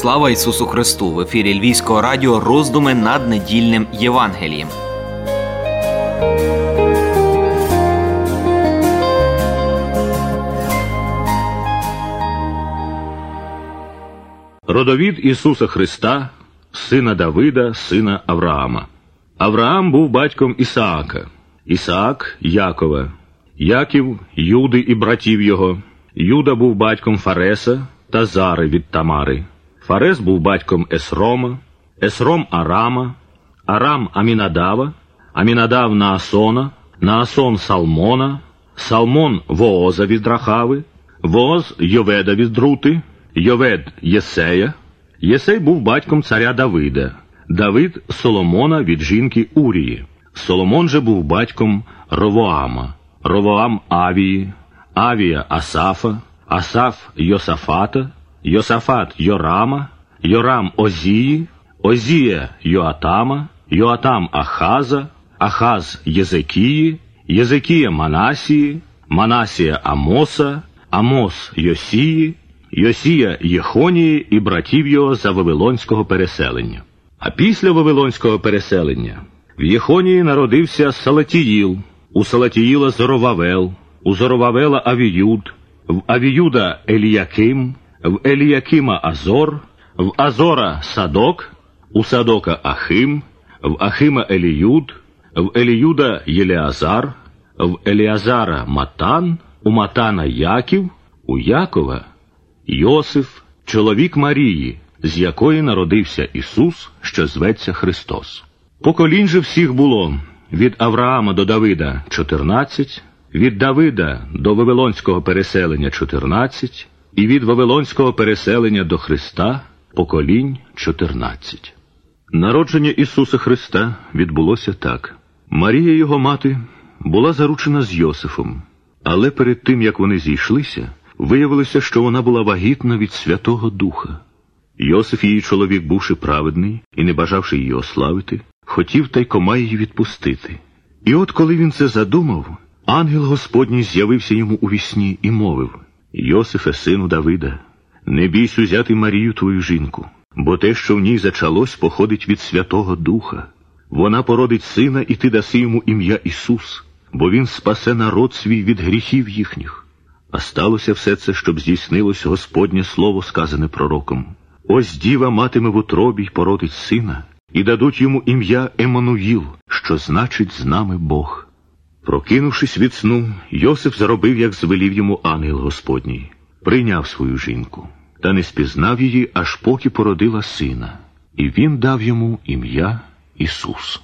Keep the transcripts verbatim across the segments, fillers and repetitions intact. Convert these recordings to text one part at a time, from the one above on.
Слава Ісусу Христу! В ефірі Львівського радіо роздуми над недільним Євангелієм. Родовід Ісуса Христа, сина Давида, сина Авраама. Авраам був батьком Ісаака, Ісаак – Якова, Яків – Юди і братів його. Юда був батьком Фареса та Зари від Тамари. Фарес був батьком Есрома, Есром – Арама, Арам – Амінадава, Амінадав – Наасона, Наасон – Салмона, Салмон – Вооза від Рахави, Вооз – Йоведа від Рути, Йовед – Єсея. Єсей був батьком царя Давида, Давид – Соломона від жінки Урії. Соломон же був батьком Ровоама, Ровоам – Авії, Авія – Асафа, Асаф – Йосафата, Йосафат – Йорама, Йорам – Озії, Озія – Йоатама, Йоатам – Ахаза, Ахаз – Єзекії, Єзекія – Манасії, Манасія – Амоса, Амос – Йосії, Йосія – Єхонії і братів його за Вавилонського переселення. А після Вавилонського переселення в Єхонії народився Салатіїл, у Салатіїла Зоровавел, у Зоровавела Авіюд, в Авіюда Еліяким, в Еліякима Азор, в Азора Садок, у Садока Ахим, в Ахима Еліюд, в Еліюда Єлеазар, в Еліазара Матан, у Матана Яків, у Якова Йосиф, чоловік Марії, з якої народився Ісус, що зветься Христос. Поколінь же всіх було від Авраама до Давида чотирнадцять, від Давида до Вавилонського переселення чотирнадцять, і від Вавилонського переселення до Христа поколінь чотирнадцять. Народження Ісуса Христа відбулося так. Марія, його мати, була заручена з Йосифом, але перед тим, як вони зійшлися, виявилося, що вона була вагітна від Святого Духа. Йосиф, її чоловік, бувши праведний і не бажавши її ославити, хотів тайкома її відпустити. І от коли він це задумав, ангел Господній з'явився йому у вісні і мовив: «Йосифе, сину Давида, не бійся взяти Марію твою жінку, бо те, що в ній зачалось, походить від Святого Духа. Вона породить сина, і ти даси йому ім'я Ісус, бо він спасе народ свій від гріхів їхніх». А сталося все це, щоб здійснилось Господнє слово, сказане пророком: «Ось діва матиме в утробі й породить сина, і дадуть йому ім'я Еммануїл, що значить з нами Бог». Прокинувшись від сну, Йосиф зробив, як звелів йому ангел Господній. Прийняв свою жінку, та не спізнав її, аж поки породила сина, і він дав йому ім'я Ісус.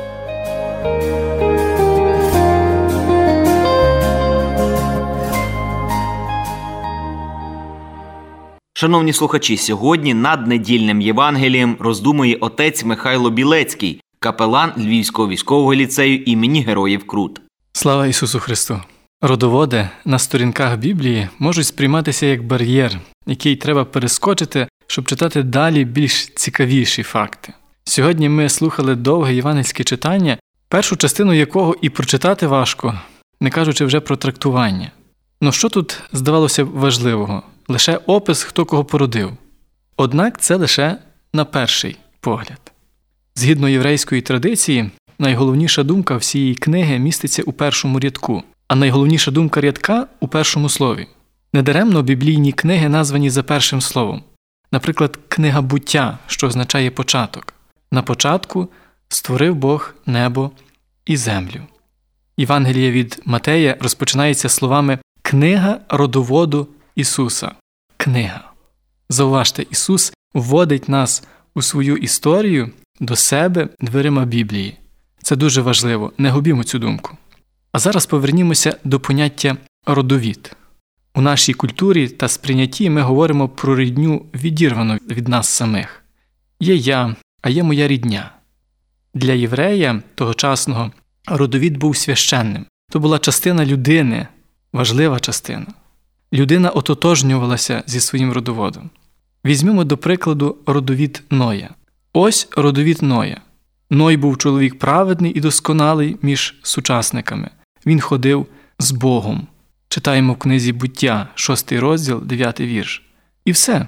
Шановні слухачі, сьогодні над недільним Євангелієм роздумує отець Михайло Білецький, капелан Львівського військового ліцею імені Героїв Крут. Слава Ісусу Христу! Родоводи на сторінках Біблії можуть сприйматися як бар'єр, який треба перескочити, щоб читати далі більш цікавіші факти. Сьогодні ми слухали довге євангельське читання, першу частину якого і прочитати важко, не кажучи вже про трактування. Но що тут здавалося важливого? Лише опис, хто кого породив. Однак це лише на перший погляд. Згідно єврейської традиції, найголовніша думка всієї книги міститься у першому рядку, а найголовніша думка рядка – у першому слові. Недаремно біблійні книги названі за першим словом. Наприклад, книга «Буття», що означає «початок». На початку створив Бог небо і землю. Євангеліє від Матея розпочинається словами «Книга родоводу Ісуса». Книга. Зауважте, Ісус вводить нас у свою історію до себе дверима Біблії. Це дуже важливо, не губімо цю думку. А зараз повернімося до поняття «родовід». У нашій культурі та сприйнятті ми говоримо про рідню відірвану від нас самих. Є я, а є моя рідня. Для єврея тогочасного родовід був священним. То була частина людини, важлива частина. Людина ототожнювалася зі своїм родоводом. Візьмемо до прикладу родовід Ноя. Ось родовід Ноя. Ной був чоловік праведний і досконалий між сучасниками. Він ходив з Богом. Читаємо в книзі «Буття», шостий розділ, дев'ятий вірш. І все.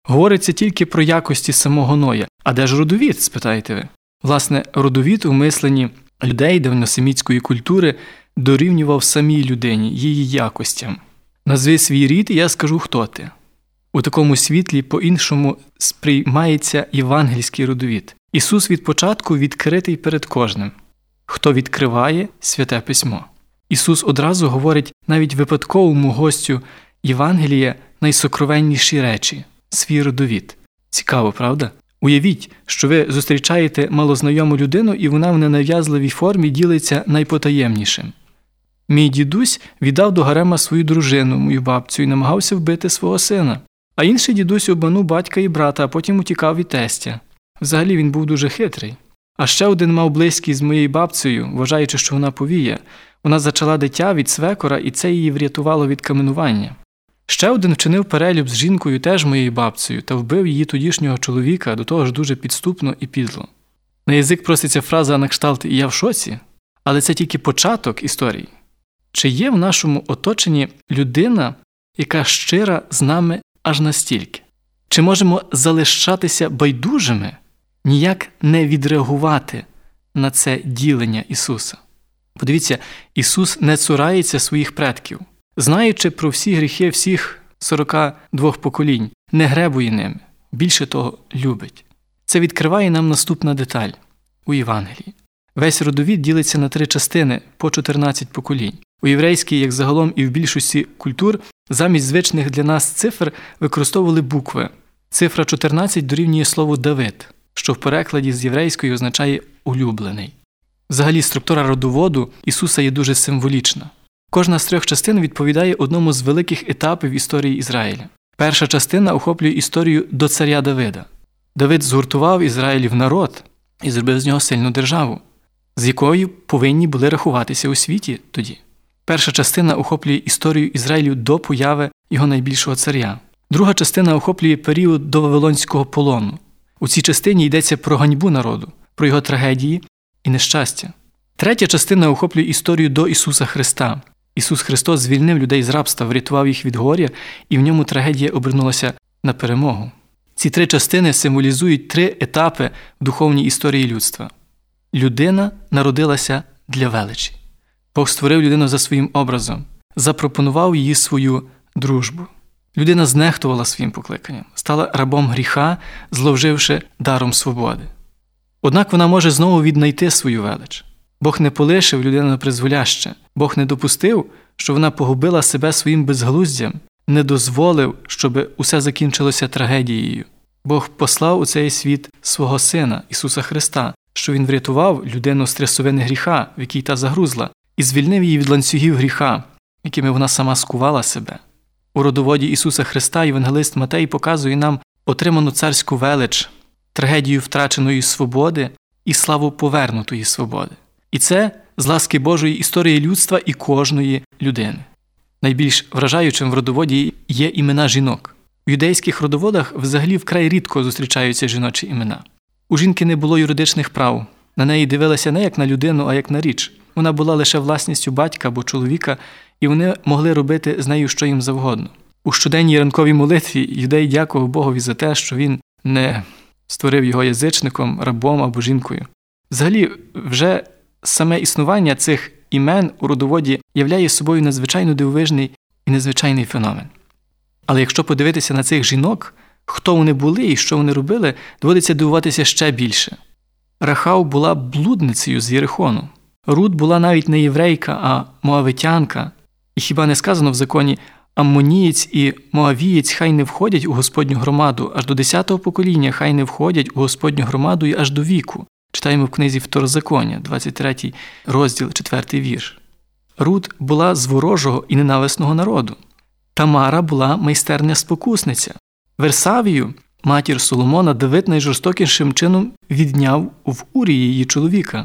Говориться тільки про якості самого Ноя. А де ж родовід, спитаєте ви? Власне, родовід у мисленні людей давньосемітської культури дорівнював самій людині, її якостям. Назви свій рід, і я скажу, хто ти. У такому світлі по-іншому сприймається євангельський родовід. Ісус від початку відкритий перед кожним, хто відкриває Святе Письмо. Ісус одразу говорить навіть випадковому гостю Євангелія найсокровенніші речі – свій родовід. Цікаво, правда? Уявіть, що ви зустрічаєте малознайому людину, і вона в ненав'язливій формі ділиться найпотаємнішим. Мій дідусь віддав до гарема свою дружину, мою бабцю, і намагався вбити свого сина. А інший дідусь обманув батька і брата, а потім утікав від тестя. Взагалі він був дуже хитрий. А ще один мав близькість з моєю бабцею, вважаючи, що вона повіє. Вона зачала дитя від свекора, і це її врятувало від каменування. Ще один вчинив перелюб з жінкою, теж моєю бабцею, та вбив її тодішнього чоловіка, до того ж дуже підступно і підло. На язик проситься фраза на кшталт «я в шоці», але це тільки початок історії. Чи є в нашому оточенні людина, яка щира з нами аж настільки? Чи можемо залишатися байдужими, ніяк не відреагувати на це ділення Ісуса? Подивіться, Ісус не цурається своїх предків. Знаючи про всі гріхи всіх сорока двох поколінь, не гребує ними, більше того, любить. Це відкриває нам наступна деталь у Євангелії. Весь родовід ділиться на три частини по чотирнадцять поколінь. У єврейській, як загалом і в більшості культур, замість звичних для нас цифр використовували букви. Цифра чотирнадцять дорівнює слову «Давид», що в перекладі з єврейської означає «улюблений». Взагалі, структура родоводу Ісуса є дуже символічна. Кожна з трьох частин відповідає одному з великих етапів історії Ізраїля. Перша частина охоплює історію до царя Давида. Давид згуртував Ізраїль в народ і зробив з нього сильну державу, з якою повинні були рахуватися у світі тоді. Перша частина охоплює історію Ізраїлю до появи його найбільшого царя. Друга частина охоплює період до Вавилонського полону. У цій частині йдеться про ганьбу народу, про його трагедії і нещастя. Третя частина охоплює історію до Ісуса Христа. Ісус Христос звільнив людей з рабства, врятував їх від горя, і в ньому трагедія обернулася на перемогу. Ці три частини символізують три етапи в духовній історії людства. Людина народилася для величі. Бог створив людину за своїм образом, запропонував їй свою дружбу. Людина знехтувала своїм покликанням, стала рабом гріха, зловживши даром свободи. Однак вона може знову віднайти свою велич. Бог не полишив людину на призволяще. Бог не допустив, що вона погубила себе своїм безглуздям, не дозволив, щоб усе закінчилося трагедією. Бог послав у цей світ свого Сина, Ісуса Христа, що Він врятував людину з трясовини гріха, в якій та загрузла, і звільнив її від ланцюгів гріха, якими вона сама скувала себе. У родоводі Ісуса Христа євангелист Матей показує нам отриману царську велич, трагедію втраченої свободи і славу повернутої свободи. І це з ласки Божої історії людства і кожної людини. Найбільш вражаючим в родоводі є імена жінок. У юдейських родоводах взагалі вкрай рідко зустрічаються жіночі імена. У жінки не було юридичних прав. На неї дивилися не як на людину, а як на річ. Вона була лише власністю батька або чоловіка, і вони могли робити з нею що їм завгодно. У щоденній ранковій молитві юдей дякував Богові за те, що він не створив його язичником, рабом або жінкою. Взагалі, вже саме існування цих імен у родоводі являє собою надзвичайно дивовижний і незвичайний феномен. Але якщо подивитися на цих жінок, хто вони були і що вони робили, доводиться дивуватися ще більше. Рахав була блудницею з Єрихону. Рут була навіть не єврейка, а моавитянка. І хіба не сказано в законі «Аммонієць і моавієць хай не входять у Господню громаду, аж до десятого покоління хай не входять у Господню громаду і аж до віку». Читаємо в книзі Второзаконня, двадцять третій розділ, четвертий вірш. Рут була з ворожого і ненависного народу. Тамара була майстерня спокусниця. Версавію, матір Соломона, Давид найжорстокішим чином відняв в Урії її чоловіка.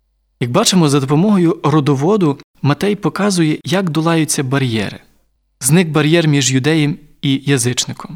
Як бачимо, за допомогою родоводу Матей показує, як долаються бар'єри. Зник бар'єр між юдеєм і язичником.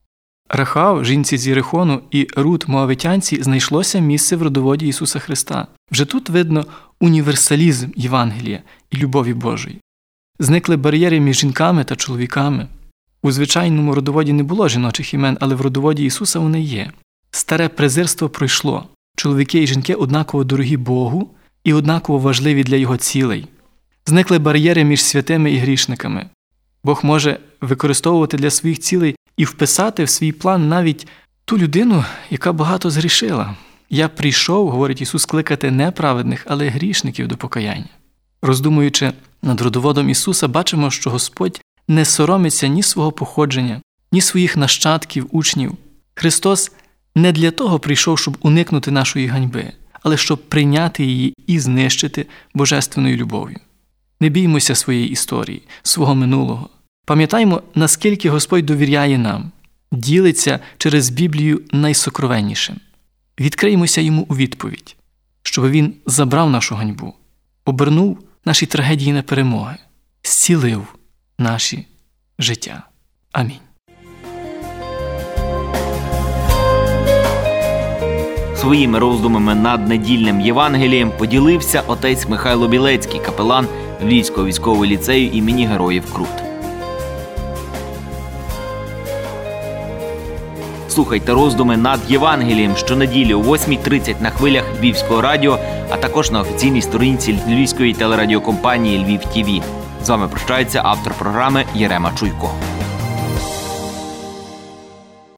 Рахав, жінці з Єрихону, і Рут, моавитянці, знайшлося місце в родоводі Ісуса Христа. Вже тут видно універсалізм Євангелія і любові Божої. Зникли бар'єри між жінками та чоловіками. У звичайному родоводі не було жіночих імен, але в родоводі Ісуса вони є. Старе презирство пройшло. Чоловіки і жінки однаково дорогі Богу і однаково важливі для Його цілей. Зникли бар'єри між святими і грішниками. Бог може використовувати для своїх цілей і вписати в свій план навіть ту людину, яка багато згрішила. «Я прийшов, – говорить Ісус, – кликати не праведних, але грішників до покаяння». Роздумуючи над родоводом Ісуса, бачимо, що Господь не соромиться ні свого походження, ні своїх нащадків, учнів. Христос не для того прийшов, щоб уникнути нашої ганьби, але щоб прийняти її і знищити божественною любов'ю. Не біймося своєї історії, свого минулого. Пам'ятаймо, наскільки Господь довіряє нам, ділиться через Біблію найсокровеннішим. Відкриймося Йому у відповідь, щоб Він забрав нашу ганьбу, обернув наші трагедії на перемоги, зцілив наші життя. Амінь. Своїми роздумами над недільним Євангелієм поділився отець Михайло Білецький, капелан Львівського військового ліцею імені Героїв Крут. Слухайте роздуми над Євангелієм щонеділі о восьмій тридцять на хвилях Львівського радіо, а також на офіційній сторінці Львівської телерадіокомпанії «Львів ТІВІ». З вами прощається автор програми Єрема Чуйко.